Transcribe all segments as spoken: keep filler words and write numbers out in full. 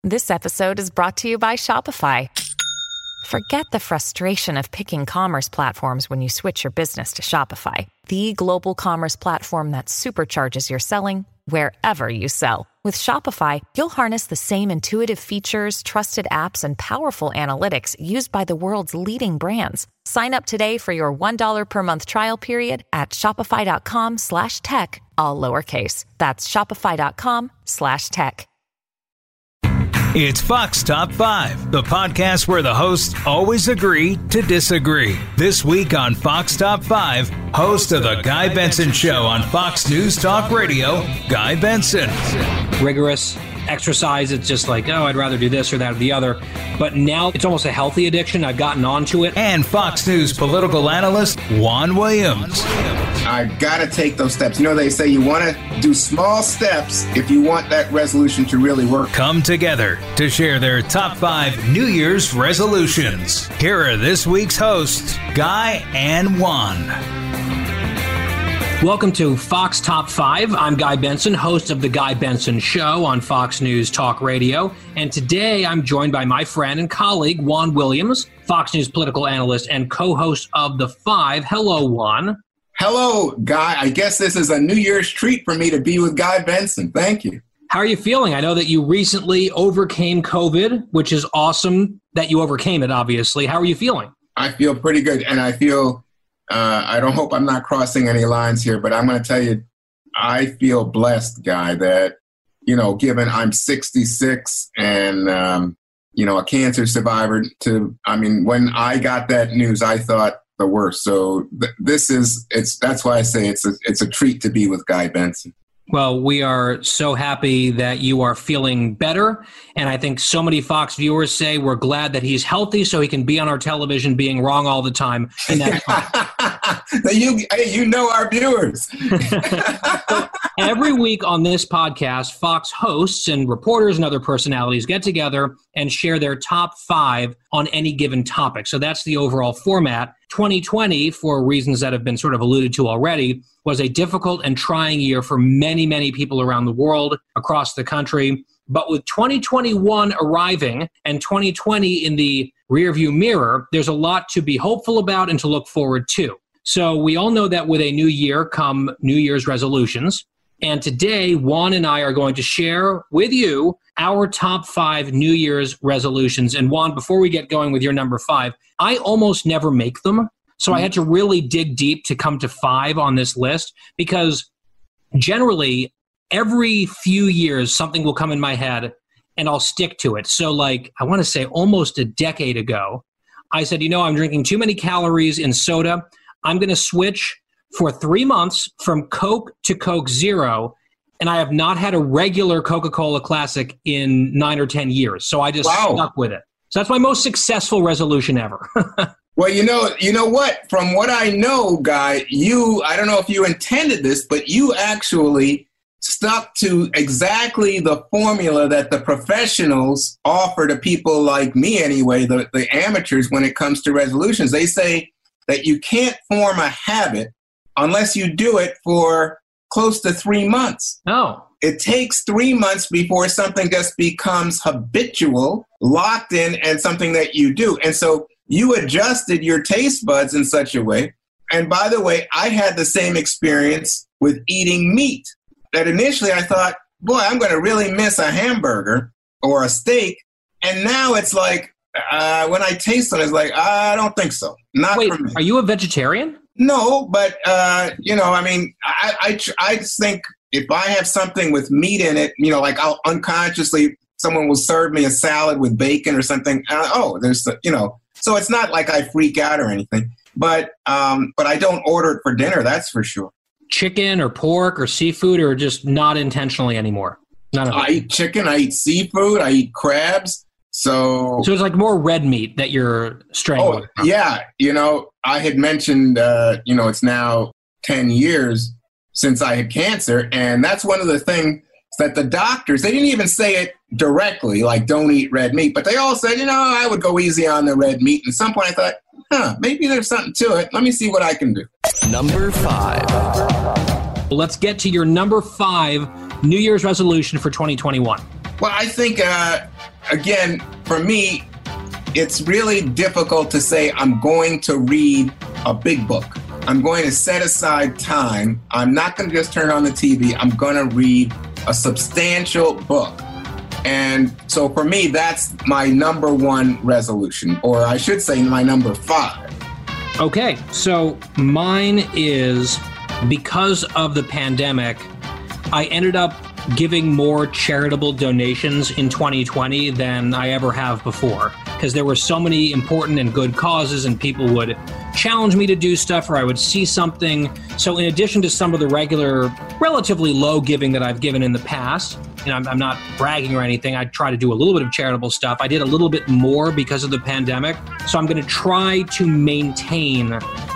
This episode is brought to you by Shopify. Forget the frustration of picking commerce platforms when you switch your business to Shopify, the global commerce platform that supercharges your selling wherever you sell. With Shopify, you'll harness the same intuitive features, trusted apps, and powerful analytics used by the world's leading brands. Sign up today for your one dollar per month trial period at shopify.com slash tech, all lowercase. That's shopify.com slash tech. It's Fox Top five, the podcast where the hosts always agree to disagree. This week on Fox Top five, host of The Guy Benson Show on Fox News Talk Radio, Guy Benson. Rigorous exercise, it's just like, oh, I'd rather do this or that or the other. But now it's almost a healthy addiction. I've gotten onto it. And Fox News political analyst Juan Williams. I gotta take those steps. You know, they say you want to do small steps if you want that resolution to really work. Come together to share their top five New Year's resolutions. Here are this week's hosts, Guy and Juan. Welcome to Fox Top five. I'm Guy Benson, host of The Guy Benson Show on Fox News Talk Radio. And today I'm joined by my friend and colleague, Juan Williams, Fox News political analyst and co-host of The Five. Hello, Juan. Hello, Guy. I guess this is a New Year's treat for me to be with Guy Benson. Thank you. How are you feeling? I know that you recently overcame COVID, which is awesome that you overcame it, obviously. How are you feeling? I feel pretty good, and I feel, uh, I don't hope I'm not crossing any lines here, but I'm going to tell you, I feel blessed, Guy, that, you know, given I'm sixty-six and, um, you know, a cancer survivor to, I mean, when I got that news, I thought, the worst. So th- this is, it's, that's why I say it's a, it's a treat to be with Guy Benson. Well, we are so happy that you are feeling better. And I think so many Fox viewers say we're glad that he's healthy so he can be on our television being wrong all the time. And that's fine. you, hey, you know our viewers. So every week on this podcast, Fox hosts and reporters and other personalities get together and share their top five on any given topic. So that's the overall format. twenty twenty, for reasons that have been sort of alluded to already, was a difficult and trying year for many, many people around the world, across the country. But with twenty twenty-one arriving and twenty twenty in the rearview mirror, there's a lot to be hopeful about and to look forward to. So we all know that with a new year come New Year's resolutions. And today, Juan and I are going to share with you our top five New Year's resolutions. And Juan, before we get going with your number five, I almost never make them. So I had to really dig deep to come to five on this list because generally every few years something will come in my head and I'll stick to it. So like, I want to say almost a decade ago, I said, you know, I'm drinking too many calories in soda. I'm going to switch for three months from Coke to Coke Zero, and I have not had a regular Coca-Cola Classic in nine or ten years. So I just wow. stuck with it. So that's my most successful resolution ever. Well, you know, you know what? From what I know, Guy, you, I don't know if you intended this, but you actually stuck to exactly the formula that the professionals offer to people like me anyway, the, the amateurs, when it comes to resolutions. They say that you can't form a habit unless you do it for close to three months. Oh. It takes three months before something just becomes habitual, locked in, and something that you do. And so you adjusted your taste buds in such a way. And by the way, I had the same experience with eating meat. That initially I thought, boy, I'm going to really miss a hamburger or a steak. And now it's like, uh, when I taste it, it's like, I don't think so. Not Wait, for me. Are you a vegetarian? No, but, uh, you know, I mean, I, I, I just think if I have something with meat in it, you know, like I'll unconsciously, someone will serve me a salad with bacon or something. Uh, oh, there's, you know, so it's not like I freak out or anything, but, um, but I don't order it for dinner. That's for sure. Chicken or pork or seafood, or just not intentionally anymore? None of it. I eat chicken. I eat seafood. I eat crabs. So, so it's like more red meat that you're straying oh, away from. Yeah. You know, I had mentioned, uh, you know, it's now ten years since I had cancer. And that's one of the things that the doctors, they didn't even say it directly, like don't eat red meat, but they all said, you know, I would go easy on the red meat. And at some point I thought, huh, maybe there's something to it. Let me see what I can do. Number five. Well, let's get to your number five New Year's resolution for twenty twenty-one. Well, I think uh, again, for me, it's really difficult to say I'm going to read a big book. I'm going to set aside time. I'm not going to just turn on the T V. I'm going to read a substantial book. And so for me, that's my number one resolution, or I should say my number five. Okay, so mine is, because of the pandemic, I ended up giving more charitable donations in twenty twenty than I ever have before, because there were so many important and good causes and people would challenge me to do stuff, or I would see something. So in addition to some of the regular, relatively low giving that I've given in the past, you know, I'm, I'm not bragging or anything, I try to do a little bit of charitable stuff. I did a little bit more because of the pandemic. So I'm going to try to maintain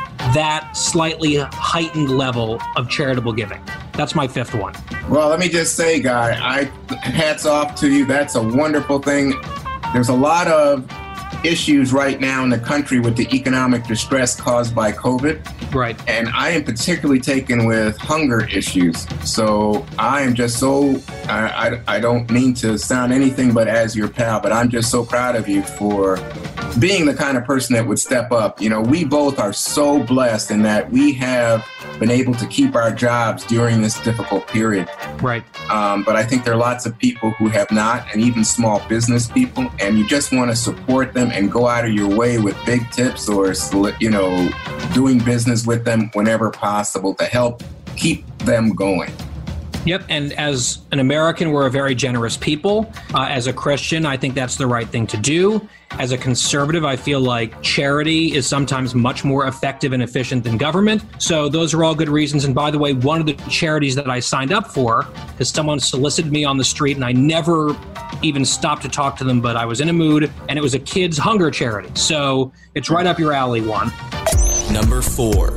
that slightly heightened level of charitable giving. That's my fifth one. Well, let me just say, Guy, I hats off to you. That's a wonderful thing. There's a lot of issues right now in the country with the economic distress caused by COVID. Right. And I am particularly taken with hunger issues. So I am just so, I, I, I don't mean to sound anything but as your pal, but I'm just so proud of you for being the kind of person that would step up. You know, we both are so blessed in that we have been able to keep our jobs during this difficult period. Right. Um, but I think there are lots of people who have not, and even small business people, and you just want to support them and go out of your way with big tips or, you know, doing business with them whenever possible to help keep them going. Yep. And as an American, we're a very generous people. Uh, as a Christian, I think that's the right thing to do. As a conservative, I feel like charity is sometimes much more effective and efficient than government. So those are all good reasons. And by the way, one of the charities that I signed up for, because someone solicited me on the street and I never even stopped to talk to them, but I was in a mood, and it was a kids' hunger charity. So it's right up your alley, one. Number four.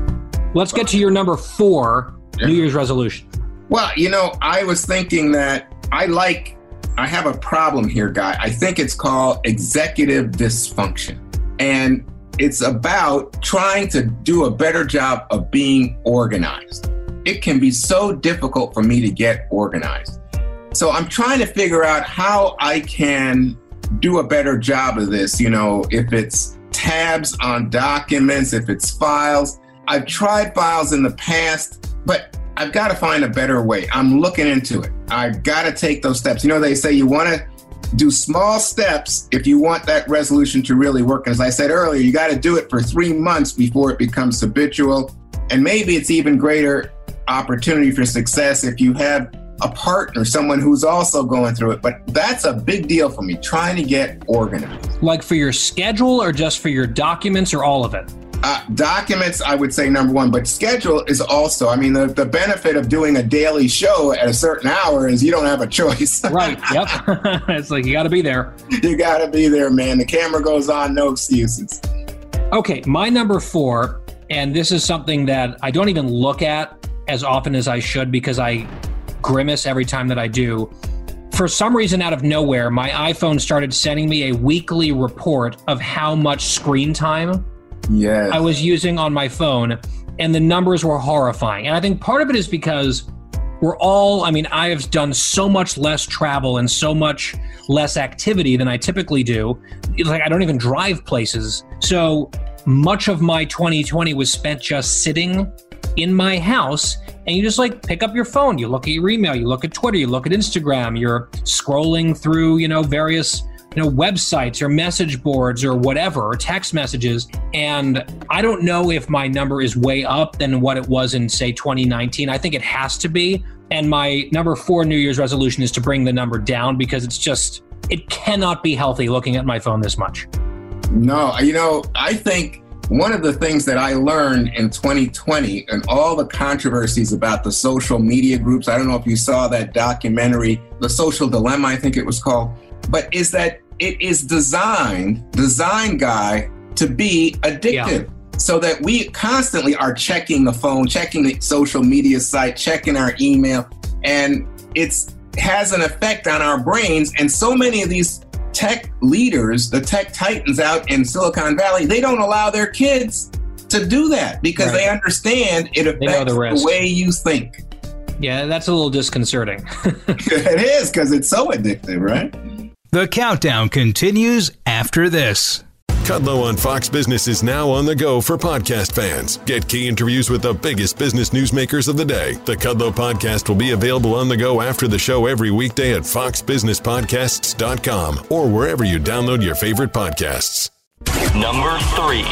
Let's get to your number four Yeah. New Year's resolution. Well, you know, I was thinking that I like, I have a problem here, Guy. I think it's called executive dysfunction. And it's about trying to do a better job of being organized. It can be so difficult for me to get organized. So I'm trying to figure out how I can do a better job of this. You know, if it's tabs on documents, if it's files. I've tried files in the past, but I've got to find a better way. I'm looking into it. I've got to take those steps. You know, they say you want to do small steps if you want that resolution to really work. And as I said earlier, you got to do it for three months before it becomes habitual. And maybe it's even greater opportunity for success if you have a partner, someone who's also going through it. But that's a big deal for me, trying to get organized. Like for your schedule or just for your documents or all of it? Uh, documents, I would say number one, but schedule is also, I mean, the, the benefit of doing a daily show at a certain hour is you don't have a choice. Right. Yep. It's like you got to be there. You got to be there, man. The camera goes on, no excuses. Okay. My number four, and this is something that I don't even look at as often as I should because I grimace every time that I do. For some reason, out of nowhere, my iPhone started sending me a weekly report of how much screen time Yes. I was using on my phone, and the numbers were horrifying. And I think part of it is because we're all, I mean, I have done so much less travel and so much less activity than I typically do. It's like I don't even drive places. So much of my twenty twenty was spent just sitting in my house, and you just like pick up your phone, you look at your email, you look at Twitter, you look at Instagram, you're scrolling through, you know, various you know, websites or message boards or whatever, or text messages. And I don't know if my number is way up than what it was in, say, twenty nineteen. I think it has to be. And my number four New Year's resolution is to bring the number down because it's just, it cannot be healthy looking at my phone this much. No, you know, I think one of the things that I learned in twenty twenty and all the controversies about the social media groups, I don't know if you saw that documentary, The Social Dilemma, I think it was called, but is that it is designed, designed, Guy, to be addictive. Yeah. So that we constantly are checking the phone, checking the social media site, checking our email, and it's has an effect on our brains. And so many of these tech leaders, the tech titans out in Silicon Valley, they don't allow their kids to do that because right. they understand it affects the, the way you think. Yeah, that's a little disconcerting. It is, because it's so addictive, right? The countdown continues after this. Kudlow on Fox Business is now on the go for podcast fans. Get key interviews with the biggest business newsmakers of the day. The Kudlow podcast will be available on the go after the show every weekday at fox business podcasts dot com or wherever you download your favorite podcasts. Number three.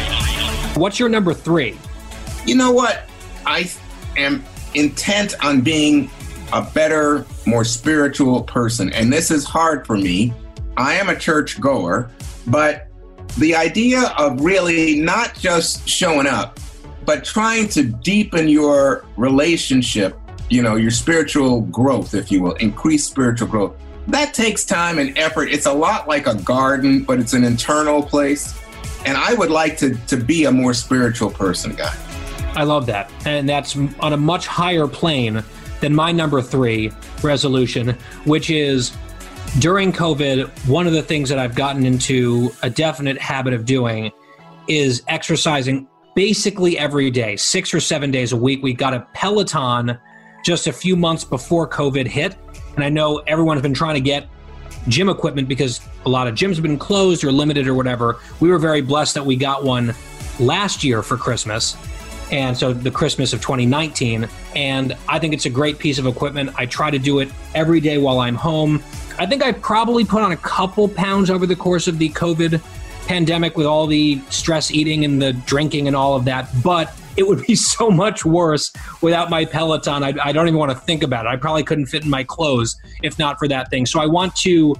What's your number three? You know what? I am intent on being a better, more spiritual person. And this is hard for me. I am a church goer, but the idea of really not just showing up, but trying to deepen your relationship, you know, your spiritual growth, if you will, increase spiritual growth, that takes time and effort. It's a lot like a garden, but it's an internal place. And I would like to, to be a more spiritual person, Guy. I love that. And that's on a much higher plane than my number three resolution, which is during COVID, one of the things that I've gotten into a definite habit of doing is exercising basically every day, six or seven days a week. We got a Peloton just a few months before COVID hit. And I know everyone's been trying to get gym equipment because a lot of gyms have been closed or limited or whatever. We were very blessed that we got one last year for Christmas. And so the Christmas of twenty nineteen. And I think it's a great piece of equipment. I try to do it every day while I'm home. I think I probably put on a couple pounds over the course of the COVID pandemic with all the stress eating and the drinking and all of that. But it would be so much worse without my Peloton. I, I don't even want to think about it. I probably couldn't fit in my clothes if not for that thing. So I want to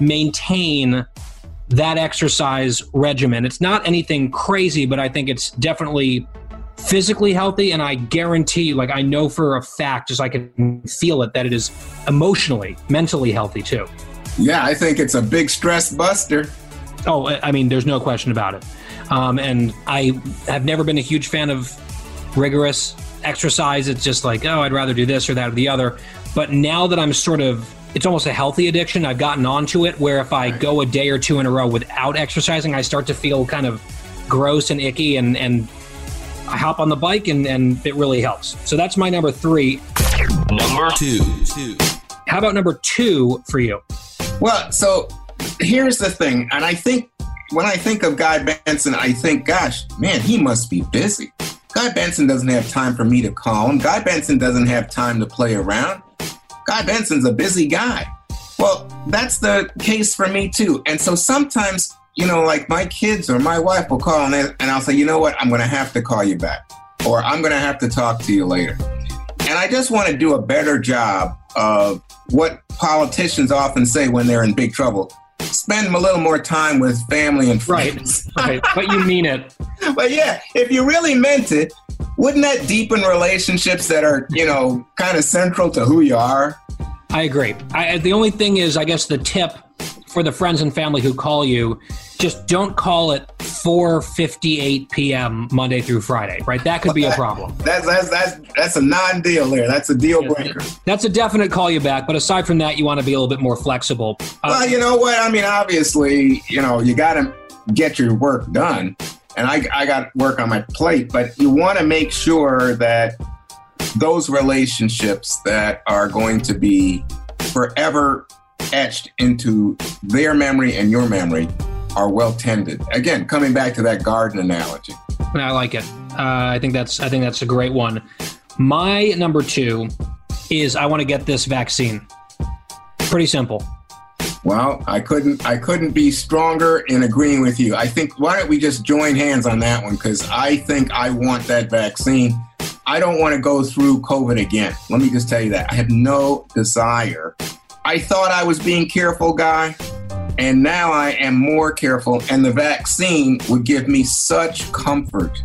maintain that exercise regimen. It's not anything crazy, but I think it's definitely physically healthy, and I guarantee, like I know for a fact, just I can feel it, that it is emotionally, mentally healthy too. Yeah, I think it's a big stress buster. Oh, I mean, there's no question about it. Um, and I have never been a huge fan of rigorous exercise. It's just like, oh, I'd rather do this or that or the other. But now that I'm sort of, it's almost a healthy addiction, I've gotten onto it where if I go a day or two in a row without exercising, I start to feel kind of gross and icky, and, and I hop on the bike and, and it really helps. So that's my number three. Number two. two. How about number two for you? Well, so here's the thing. And I think when I think of Guy Benson, I think, gosh, man, he must be busy. Guy Benson doesn't have time for me to call him. Guy Benson doesn't have time to play around. Guy Benson's a busy guy. Well, that's the case for me too. And so sometimes, you know, like my kids or my wife will call and, and I'll say, you know what, I'm going to have to call you back, or I'm going to have to talk to you later. And I just want to do a better job of what politicians often say when they're in big trouble. Spend a little more time with family and friends. Right, right. But you mean it. But yeah, if you really meant it, wouldn't that deepen relationships that are, you know, kind of central to who you are? I agree. I, the only thing is, I guess the tip for the friends and family who call you, just don't call it four fifty-eight p.m. Monday through Friday, right? That could be a problem. That's that's that's that's a non-deal there. That's a deal breaker. That's a definite call you back. But aside from that, you want to be a little bit more flexible. Uh, well, you know what? I mean, obviously, you know, you got to get your work done. And I, I got work on my plate. But you want to make sure that those relationships that are going to be forever etched into their memory and your memory are well tended. Again, coming back to that garden analogy. I like it. Uh, I think that's I think that's a great one. My number two is I want to get this vaccine. Pretty simple. Well, I couldn't I couldn't be stronger in agreeing with you. I think, why don't we just join hands on that one? Because I think I want that vaccine. I don't want to go through COVID again. Let me just tell you that. I have no desire. I thought I was being careful, Guy, and now I am more careful, and the vaccine would give me such comfort.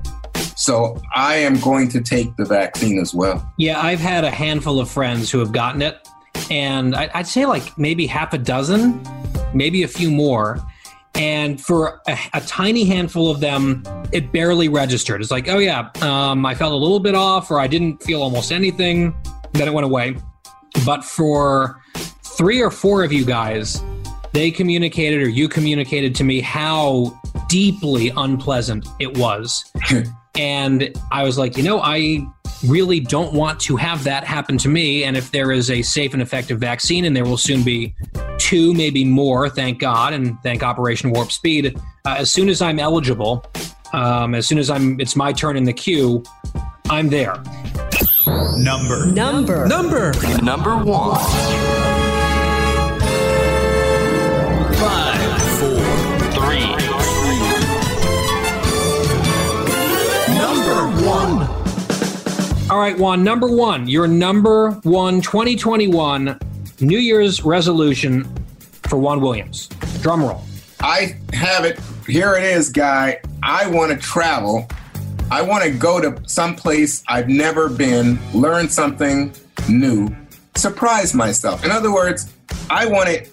So I am going to take the vaccine as well. Yeah, I've had a handful of friends who have gotten it, and I'd say like maybe half a dozen, maybe a few more. And for a, a tiny handful of them, it barely registered. It's like, oh yeah, um, I felt a little bit off, or I didn't feel almost anything. Then it went away. But for three or four of you guys, they communicated, or you communicated to me how deeply unpleasant it was. And I was like, you know, I really don't want to have that happen to me. And if there is a safe and effective vaccine, and there will soon be two, maybe more, thank God, and thank Operation Warp Speed, uh, as soon as I'm eligible, um, as soon as I'm, it's my turn in the queue, I'm there. Number. Number. Number. Number one. Five. Four. Three. Number one. All right, Juan, number one, your number one twenty twenty-one New Year's resolution for Juan Williams. Drum roll. I have it. Here it is, Guy. I want to travel. I want to go to some place I've never been, learn something new, surprise myself. In other words, I want to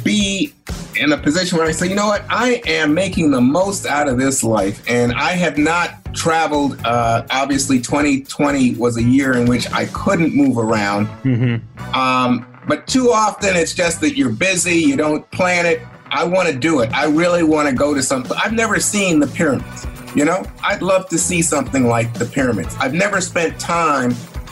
be in a position where I say, you know what, I am making the most out of this life. And I have not traveled. Uh, obviously, twenty twenty was a year in which I couldn't move around. Mm-hmm. Um, but too often it's just that you're busy, you don't plan it. I want to do it. I really want to go to some. I've never seen the pyramids. You know, I'd love to see something like the pyramids. I've never spent time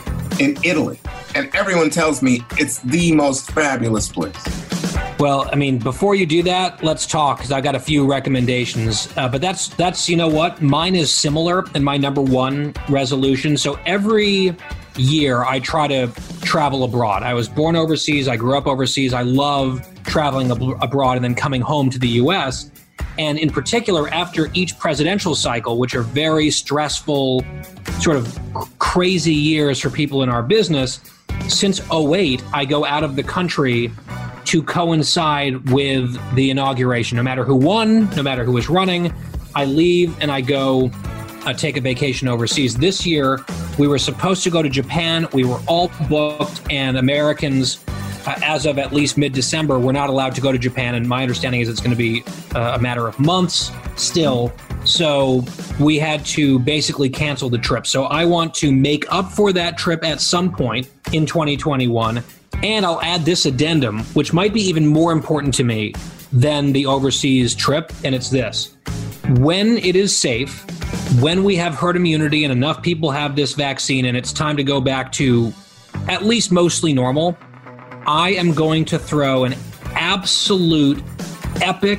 in Italy, and everyone tells me it's the most fabulous place. Well, I mean, before you do that, let's talk, because I got a few recommendations. Uh, but that's, that's you know what? Mine is similar in my number one resolution. So every year I try to travel abroad. I was born overseas. I grew up overseas. I love traveling ab- abroad and then coming home to the U S. And in particular, after each presidential cycle, which are very stressful, sort of crazy years for people in our business, since oh eight, I go out of the country to coincide with the inauguration. No matter who won, no matter who was running, I leave and I go uh, take a vacation overseas. This year, we were supposed to go to Japan. We were all booked, and Americans, uh, as of at least mid-December, were not allowed to go to Japan. And my understanding is it's going to be uh, a matter of months still. So we had to basically cancel the trip. So I want to make up for that trip at some point in twenty twenty-one. And I'll add this addendum, which might be even more important to me than the overseas trip, and it's this. When it is safe, when we have herd immunity and enough people have this vaccine and it's time to go back to at least mostly normal, I am going to throw an absolute epic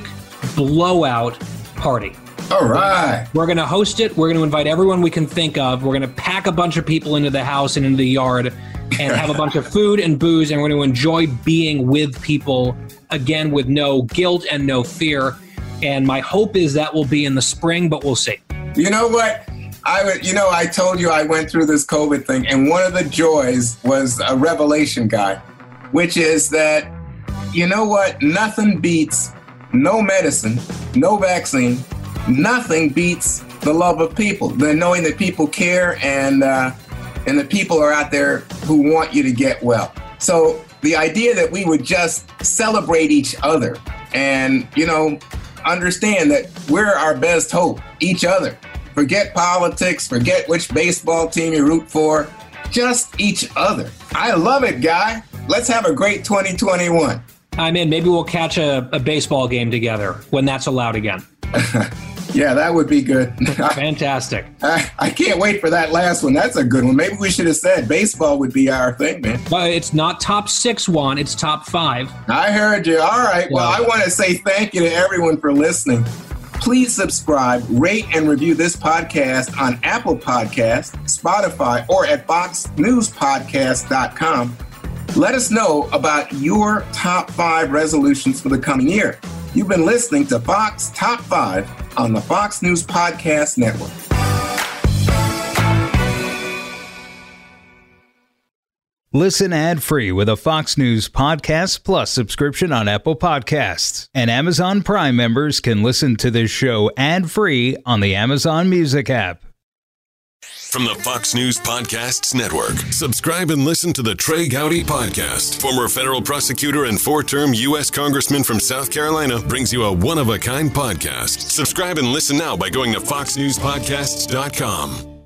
blowout party. All right. We're going to host it. We're going to invite everyone we can think of. We're going to pack a bunch of people into the house and into the yard and have a bunch of food and booze, and we're going to enjoy being with people, again, with no guilt and no fear. And my hope is that will be in the spring, but we'll see. You know what? I would, you know, I told you I went through this COVID thing, and one of the joys was a revelation, Guy, which is that, you know what? Nothing beats no medicine, no vaccine. Nothing beats the love of people, the knowing that people care and uh, and the people are out there who want you to get well. So the idea that we would just celebrate each other and, you know, understand that we're our best hope, each other. Forget politics, forget which baseball team you root for, just each other. I love it, Guy. Let's have a great twenty twenty-one. I'm in. Maybe we'll catch a, a baseball game together when that's allowed again. Yeah, that would be good. Fantastic. I, I can't wait for that last one. That's a good one. Maybe we should have said baseball would be our thing, man. But it's not top six, Juan. It's top five. I heard you. All right. Well, I want to say thank you to everyone for listening. Please subscribe, rate, and review this podcast on Apple Podcasts, Spotify, or at fox news podcast dot com. Let us know about your top five resolutions for the coming year. You've been listening to Fox Top five on the Fox News Podcast Network. Listen ad-free with a Fox News Podcast Plus subscription on Apple Podcasts. And Amazon Prime members can listen to this show ad-free on the Amazon Music app. From the Fox News Podcasts Network, subscribe and listen to the Trey Gowdy Podcast. Former federal prosecutor and four-term U S Congressman from South Carolina brings you a one-of-a-kind podcast. Subscribe and listen now by going to fox news podcasts dot com.